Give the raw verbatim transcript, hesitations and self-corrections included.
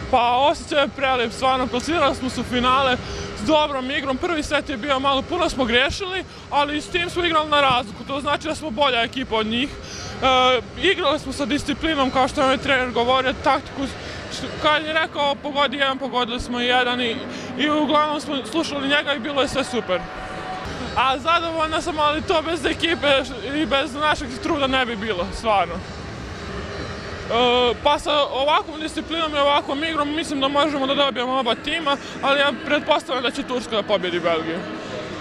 Pa osjećaj je prelep, stvarno, plasirali smo se u finale s dobrom igrom. Prvi set je bio malo, puno smo grešili, ali s tim smo igrali na razliku, to znači da smo bolja ekipa od njih. E, igrali smo sa disciplinom, kao što nam je trener govorio, taktiku, kad je rekao pogodi jedan, pogodili smo jedan i, i uglavnom smo slušali njega i bilo je sve super. A zadovoljna sam, ali to bez ekipe i bez našeg truda ne bi bilo, stvarno. Pa sa ovakvom disciplinom i ovakvom igrom mislim da možemo da dobijemo oba tima, ali ja pretpostavljam da će Turska da pobjedi Belgiju.